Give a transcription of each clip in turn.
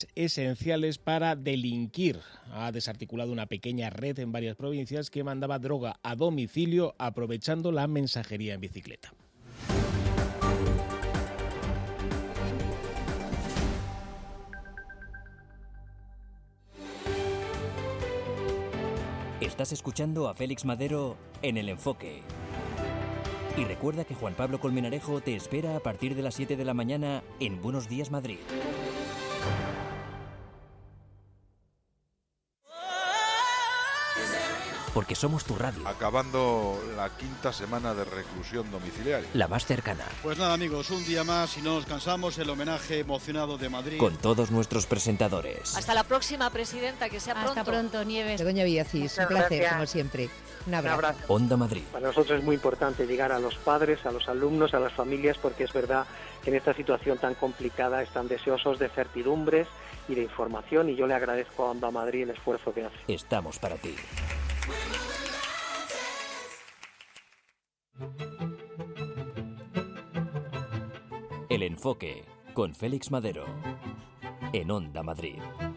esenciales para delinquir. Ha desarticulado una pequeña red en varias provincias que mandaba droga a domicilio aprovechando la mensajería en bicicleta. Estás escuchando a Félix Madero en El Enfoque. Y recuerda que Juan Pablo Colmenarejo te espera a partir de las 7 de la mañana en Buenos Días Madrid. Porque somos tu radio. Acabando la quinta semana de reclusión domiciliaria. La más cercana. Pues nada, amigos, un día más y no nos cansamos, el homenaje emocionado de Madrid. Con todos nuestros presentadores. Hasta la próxima, presidenta, que sea pronto. Hasta pronto, Nieves. Begoña Villacís, un placer, como siempre. Un abrazo. Onda Madrid. Para nosotros es muy importante llegar a los padres, a los alumnos, a las familias, porque es verdad que en esta situación tan complicada están deseosos de certidumbres y de información, y yo le agradezco a Onda Madrid el esfuerzo que hace. Estamos para ti. El Enfoque, con Félix Madero, en Onda Madrid.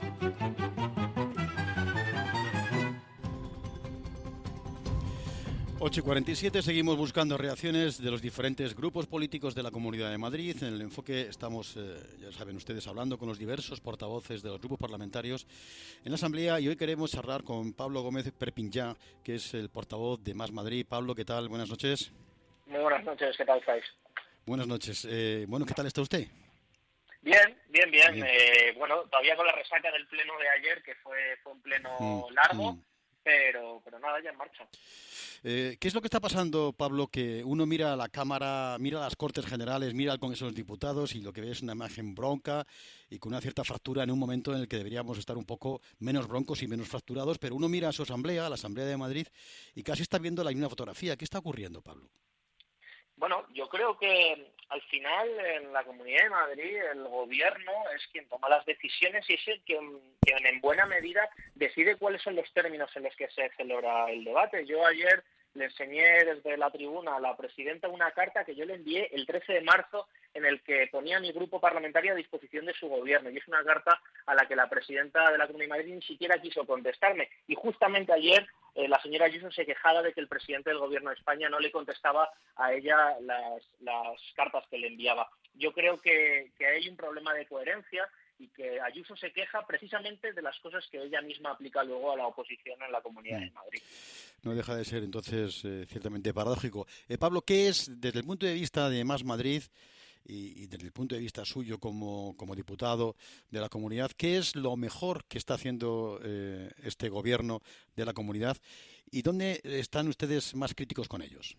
Ocho y 47, seguimos buscando reacciones de los diferentes grupos políticos de la Comunidad de Madrid. En El Enfoque estamos, ya saben ustedes, hablando con los diversos portavoces de los grupos parlamentarios en la Asamblea, y hoy queremos charlar con Pablo Gómez Perpinyà, que es el portavoz de Más Madrid. Pablo, ¿qué tal? Buenas noches. Muy buenas noches, ¿qué tal estáis? Buenas noches. Bueno, ¿qué tal está usted? Bien. Bueno, todavía con la resaca del pleno de ayer, que fue un pleno largo, pero nada, ya en marcha. ¿Qué es lo que está pasando, Pablo? Que uno mira a la Cámara, mira a las Cortes Generales, mira al Congreso de los Diputados y lo que ve es una imagen bronca y con una cierta fractura en un momento en el que deberíamos estar un poco menos broncos y menos fracturados, pero uno mira a su Asamblea, a la Asamblea de Madrid, y casi está viendo la misma fotografía. ¿Qué está ocurriendo, Pablo? Bueno, yo creo que al final en la Comunidad de Madrid el gobierno es quien toma las decisiones y es el que en buena medida decide cuáles son los términos en los que se celebra el debate. Yo ayer le enseñé desde la tribuna a la presidenta una carta que yo le envié el 13 de marzo en el que ponía a mi grupo parlamentario a disposición de su gobierno, y es una carta a la que la presidenta de la Comunidad de Madrid ni siquiera quiso contestarme, y justamente ayer la señora Ayuso se quejaba de que el presidente del Gobierno de España no le contestaba a ella las cartas que le enviaba. Yo creo que hay un problema de coherencia y que Ayuso se queja precisamente de las cosas que ella misma aplica luego a la oposición en la Comunidad de Madrid. No deja de ser entonces ciertamente paradójico. Pablo, ¿qué es, desde el punto de vista de Más Madrid y desde el punto de vista suyo como diputado de la comunidad, qué es lo mejor que está haciendo este gobierno de la comunidad y dónde están ustedes más críticos con ellos?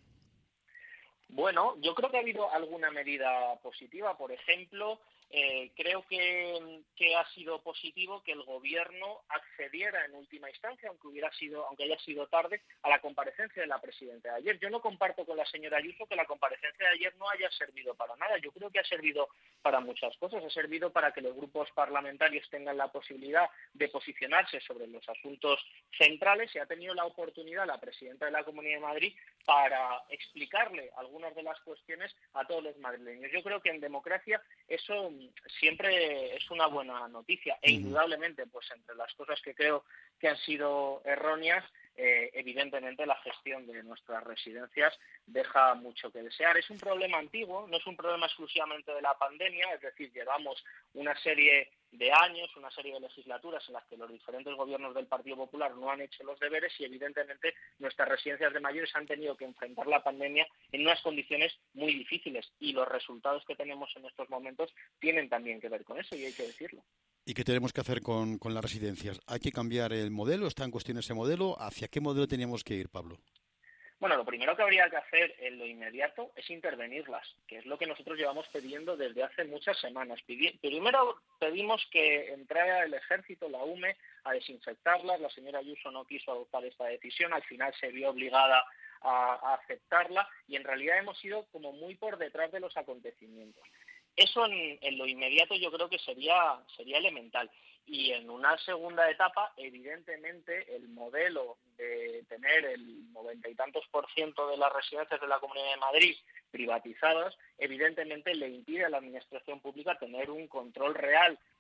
Bueno, yo creo que ha habido alguna medida positiva. Por ejemplo, creo que ha sido positivo que el gobierno accediera en última instancia, aunque haya sido tarde, a la comparecencia de la presidenta de ayer. Yo no comparto con la señora Ayuso que la comparecencia de ayer no haya servido para nada. Yo creo que ha servido para muchas cosas. Ha servido para que los grupos parlamentarios tengan la posibilidad de posicionarse sobre los asuntos centrales, y ha tenido la oportunidad la presidenta de la Comunidad de Madrid para explicarle algunas de las cuestiones a todos los madrileños. Yo creo que en democracia eso siempre es una buena noticia, e indudablemente, pues entre las cosas que creo que han sido erróneas, evidentemente la gestión de nuestras residencias deja mucho que desear. Es un problema antiguo, no es un problema exclusivamente de la pandemia, es decir, llevamos una serie de años, una serie de legislaturas en las que los diferentes gobiernos del Partido Popular no han hecho los deberes, y evidentemente nuestras residencias de mayores han tenido que enfrentar la pandemia en unas condiciones muy difíciles, y los resultados que tenemos en estos momentos tienen también que ver con eso, y hay que decirlo. ¿Y qué tenemos que hacer con las residencias? ¿Hay que cambiar el modelo? ¿Está en cuestión ese modelo? ¿Hacia qué modelo teníamos que ir, Pablo? Bueno, lo primero que habría que hacer en lo inmediato es intervenirlas, que es lo que nosotros llevamos pidiendo desde hace muchas semanas. Primero pedimos que entrara el Ejército, la UME, a desinfectarlas. La señora Ayuso no quiso adoptar esta decisión, al final se vio obligada a aceptarla, y en realidad hemos ido como muy por detrás de los acontecimientos. Eso en lo inmediato yo creo que sería elemental. Y en una segunda etapa, evidentemente, el modelo de tener el 90 y tantos % de las residencias de la Comunidad de Madrid privatizadas, evidentemente le impide a la administración pública tener un control real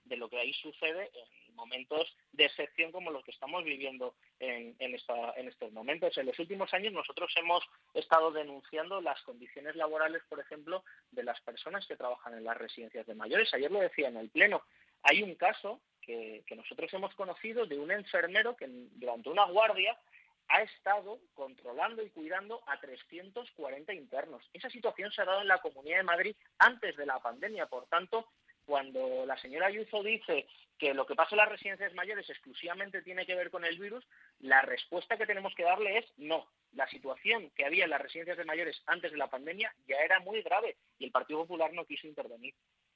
de lo que ahí sucede en momentos de excepción como los que estamos viviendo en estos momentos. En los últimos años nosotros hemos estado denunciando las condiciones laborales, por ejemplo, de las personas que trabajan en las residencias de mayores. Ayer lo decía en el Pleno. Hay un caso que nosotros hemos conocido de un enfermero que durante una guardia ha estado controlando y cuidando a 340 internos. Esa situación se ha dado en la Comunidad de Madrid antes de la pandemia. Por tanto, cuando la señora Ayuso dice que lo que pasa en las residencias mayores exclusivamente tiene que ver con el virus, la respuesta que tenemos que darle es no. La situación que había en las residencias de mayores antes de la pandemia ya era muy grave y el Partido Popular no quiso intervenir.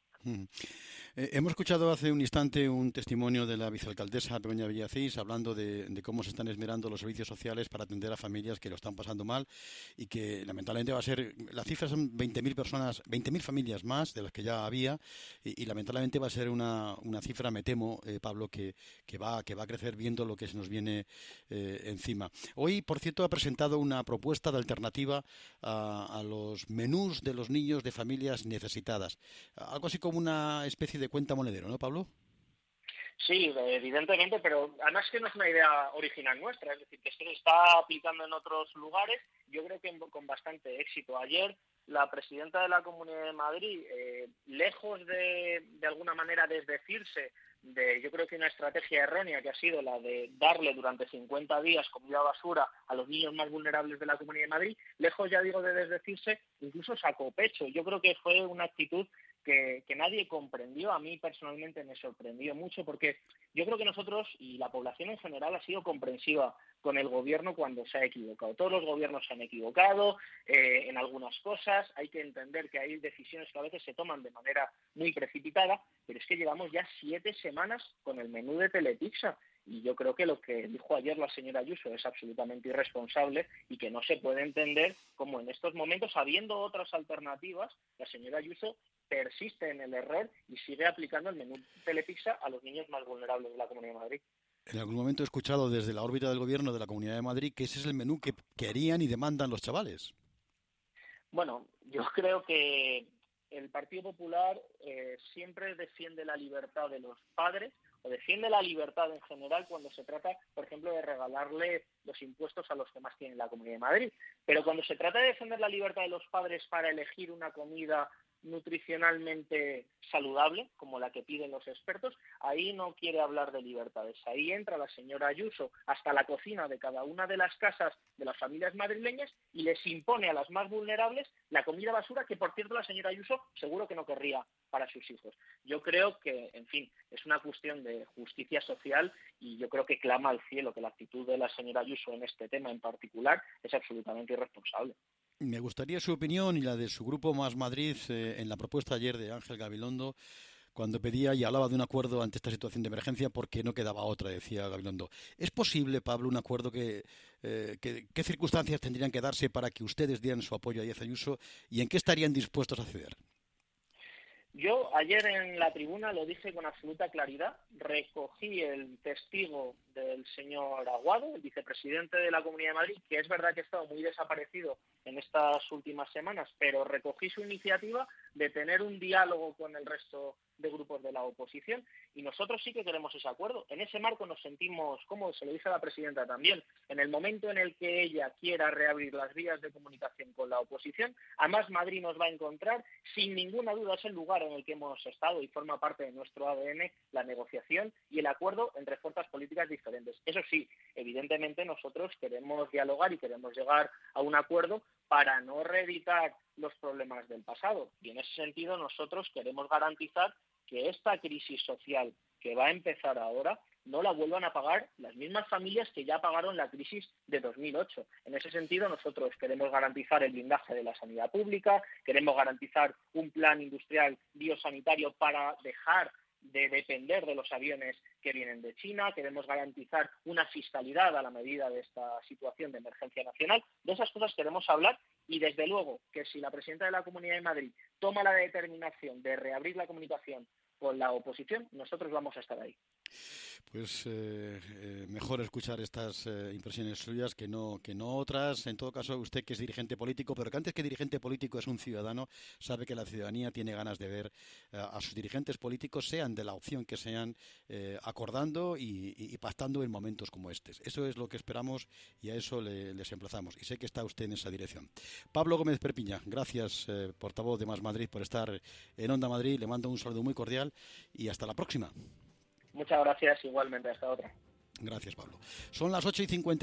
Hemos escuchado hace un instante un testimonio de la vicealcaldesa Begoña Villacís hablando de cómo se están esmerando los servicios sociales para atender a familias que lo están pasando mal y que lamentablemente va a ser, la cifra son 20.000 personas, 20.000 familias más de las que ya había y lamentablemente va a ser una cifra, me temo, Pablo, que va a crecer viendo lo que se nos viene encima. Hoy, por cierto, ha presentado una propuesta de alternativa a los menús de los niños de familias necesitadas. Algo así como una especie de cuenta monedero, ¿no, Pablo? Sí, evidentemente, pero además que no es una idea original nuestra, es decir, que esto se está aplicando en otros lugares, yo creo que con bastante éxito. Ayer la presidenta de la Comunidad de Madrid, lejos de alguna manera desdecirse de, yo creo que una estrategia errónea que ha sido la de darle durante 50 días comida basura a los niños más vulnerables de la Comunidad de Madrid, lejos, ya digo, de desdecirse, incluso sacó pecho. Yo creo que fue una actitud que nadie comprendió. A mí personalmente me sorprendió mucho porque yo creo que nosotros y la población en general ha sido comprensiva con el gobierno cuando se ha equivocado. Todos los gobiernos se han equivocado en algunas cosas. Hay que entender que hay decisiones que a veces se toman de manera muy precipitada, pero es que llevamos ya 7 semanas con el menú de Telepizza. Y yo creo que lo que dijo ayer la señora Ayuso es absolutamente irresponsable y que no se puede entender cómo en estos momentos, habiendo otras alternativas, la señora Ayuso persiste en el error y sigue aplicando el menú Telepizza a los niños más vulnerables de la Comunidad de Madrid. En algún momento he escuchado desde la órbita del gobierno de la Comunidad de Madrid que ese es el menú que querían y demandan los chavales. Bueno, yo creo que el Partido Popular siempre defiende la libertad de los padres o defiende la libertad en general cuando se trata, por ejemplo, de regalarle los impuestos a los que más tienen la Comunidad de Madrid. Pero cuando se trata de defender la libertad de los padres para elegir una comida nutricionalmente saludable, como la que piden los expertos, ahí no quiere hablar de libertades. Ahí entra la señora Ayuso hasta la cocina de cada una de las casas de las familias madrileñas y les impone a las más vulnerables la comida basura que, por cierto, la señora Ayuso seguro que no querría para sus hijos. Yo creo que, en fin, es una cuestión de justicia social y yo creo que clama al cielo que la actitud de la señora Ayuso en este tema en particular es absolutamente irresponsable. Me gustaría su opinión y la de su grupo Más Madrid en la propuesta ayer de Ángel Gabilondo, cuando pedía y hablaba de un acuerdo ante esta situación de emergencia porque no quedaba otra, decía Gabilondo. ¿Es posible, Pablo, un acuerdo qué circunstancias tendrían que darse para que ustedes dieran su apoyo a Díaz Ayuso y en qué estarían dispuestos a ceder? Yo ayer en la tribuna lo dije con absoluta claridad, recogí el testigo del señor Aguado, el vicepresidente de la Comunidad de Madrid, que es verdad que ha estado muy desaparecido en estas últimas semanas, pero recogí su iniciativa de tener un diálogo con el resto de grupos de la oposición y nosotros sí que queremos ese acuerdo. En ese marco nos sentimos cómodos, se lo dije a la presidenta también, en el momento en el que ella quiera reabrir las vías de comunicación con la oposición, a Más Madrid nos va a encontrar, sin ninguna duda es el lugar en el que hemos estado y forma parte de nuestro ADN la negociación y el acuerdo entre fuerzas políticas diferentes. Eso sí, evidentemente nosotros queremos dialogar y queremos llegar a un acuerdo para no reeditar los problemas del pasado. Y en ese sentido nosotros queremos garantizar que esta crisis social que va a empezar ahora no la vuelvan a pagar las mismas familias que ya pagaron la crisis de 2008. En ese sentido, nosotros queremos garantizar el blindaje de la sanidad pública, queremos garantizar un plan industrial biosanitario para dejar de depender de los aviones que vienen de China, queremos garantizar una fiscalidad a la medida de esta situación de emergencia nacional. De esas cosas queremos hablar y, desde luego, que si la presidenta de la Comunidad de Madrid toma la determinación de reabrir la comunicación con la oposición, nosotros vamos a estar ahí. Pues mejor escuchar estas impresiones suyas que no otras. En todo caso, usted que es dirigente político, pero que antes que dirigente político es un ciudadano, sabe que la ciudadanía tiene ganas de ver a sus dirigentes políticos, sean de la opción que sean, acordando y pactando en momentos como estos. Eso es lo que esperamos y a eso les emplazamos. Y sé que está usted en esa dirección. Pablo Gómez Perpiña, gracias, portavoz de Más Madrid, por estar en Onda Madrid. Le mando un saludo muy cordial y hasta la próxima. Muchas gracias, igualmente, hasta otra. Gracias, Pablo. Son las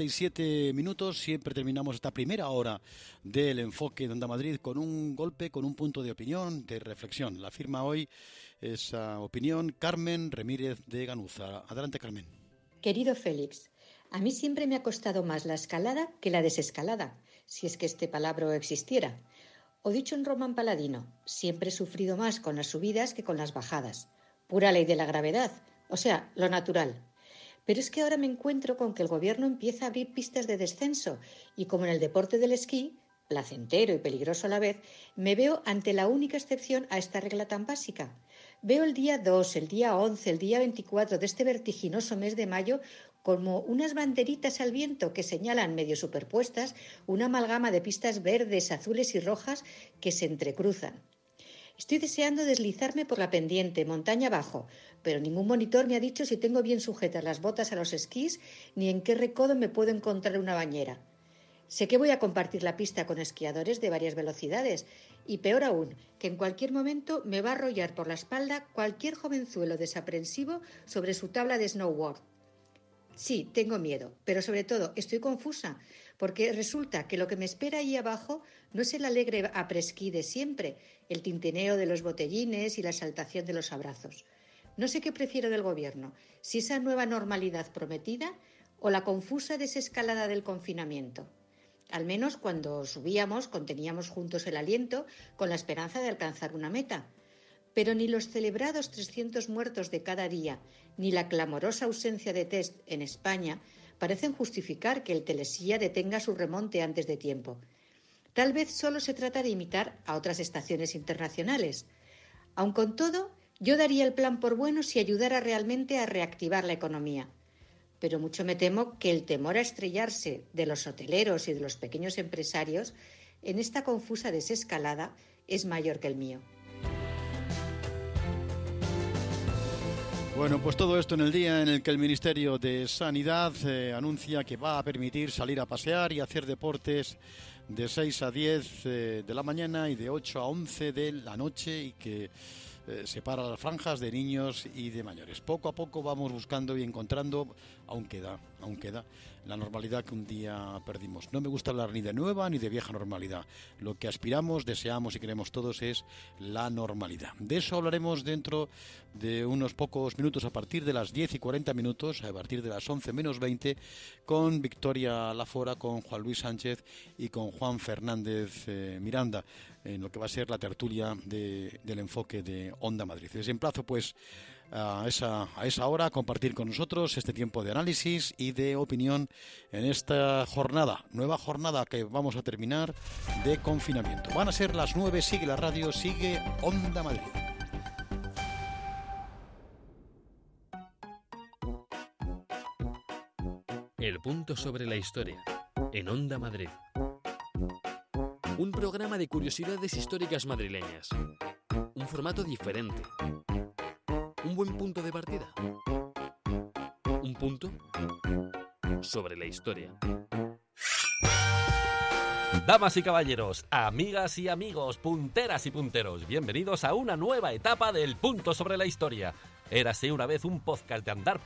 8:57, siempre terminamos esta primera hora del enfoque de Onda Madrid con un golpe, con un punto de opinión, de reflexión. La firma hoy esa opinión Carmen Ramírez de Ganuza. Adelante, Carmen. Querido Félix, a mí siempre me ha costado más la escalada que la desescalada, si es que este palabra existiera. O dicho en Román Paladino, siempre he sufrido más con las subidas que con las bajadas. Pura ley de la gravedad. O sea, lo natural. Pero es que ahora me encuentro con que el gobierno empieza a abrir pistas de descenso y como en el deporte del esquí, placentero y peligroso a la vez, me veo ante la única excepción a esta regla tan básica. Veo el día 2, el día 11, el día 24 de este vertiginoso mes de mayo como unas banderitas al viento que señalan medio superpuestas una amalgama de pistas verdes, azules y rojas que se entrecruzan. Estoy deseando deslizarme por la pendiente, montaña abajo, pero ningún monitor me ha dicho si tengo bien sujetas las botas a los esquís ni en qué recodo me puedo encontrar una bañera. Sé que voy a compartir la pista con esquiadores de varias velocidades y, peor aún, que en cualquier momento me va a arrollar por la espalda cualquier jovenzuelo desaprensivo sobre su tabla de snowboard. Sí, tengo miedo, pero sobre todo estoy confusa, porque resulta que lo que me espera ahí abajo no es el alegre après-ski de siempre, el tintineo de los botellines y la exaltación de los abrazos. No sé qué prefiero del gobierno, si esa nueva normalidad prometida o la confusa desescalada del confinamiento. Al menos cuando subíamos conteníamos juntos el aliento con la esperanza de alcanzar una meta. Pero ni los celebrados 300 muertos de cada día, ni la clamorosa ausencia de test en España parecen justificar que el telesilla detenga su remonte antes de tiempo. Tal vez solo se trata de imitar a otras estaciones internacionales. Aun con todo, yo daría el plan por bueno si ayudara realmente a reactivar la economía. Pero mucho me temo que el temor a estrellarse de los hoteleros y de los pequeños empresarios en esta confusa desescalada es mayor que el mío. Bueno, pues todo esto en el día en el que el Ministerio de Sanidad anuncia que va a permitir salir a pasear y hacer deportes de 6 a 10 de la mañana y de 8 a 11 de la noche y que separa las franjas de niños y de mayores. Poco a poco vamos buscando y encontrando, aún queda, la normalidad que un día perdimos. No me gusta hablar ni de nueva ni de vieja normalidad. Lo que aspiramos, deseamos y queremos todos es la normalidad. De eso hablaremos dentro de unos pocos minutos, a partir de las 10:40, a partir de las 11 menos 20, con Victoria Lafora, con Juan Luis Sánchez y con Juan Fernández Miranda, en lo que va a ser la tertulia del enfoque de Onda Madrid. Les emplazo pues a esa hora a compartir con nosotros este tiempo de análisis y de opinión en esta nueva jornada que vamos a terminar de confinamiento. Van a ser las 9, sigue la radio, sigue Onda Madrid. El punto sobre la historia, en Onda Madrid. Un programa de curiosidades históricas madrileñas. Un formato diferente. Un buen punto de partida. Un punto sobre la historia. Damas y caballeros, amigas y amigos, punteras y punteros, bienvenidos a una nueva etapa del Punto sobre la Historia. Érase una vez un podcast de andar por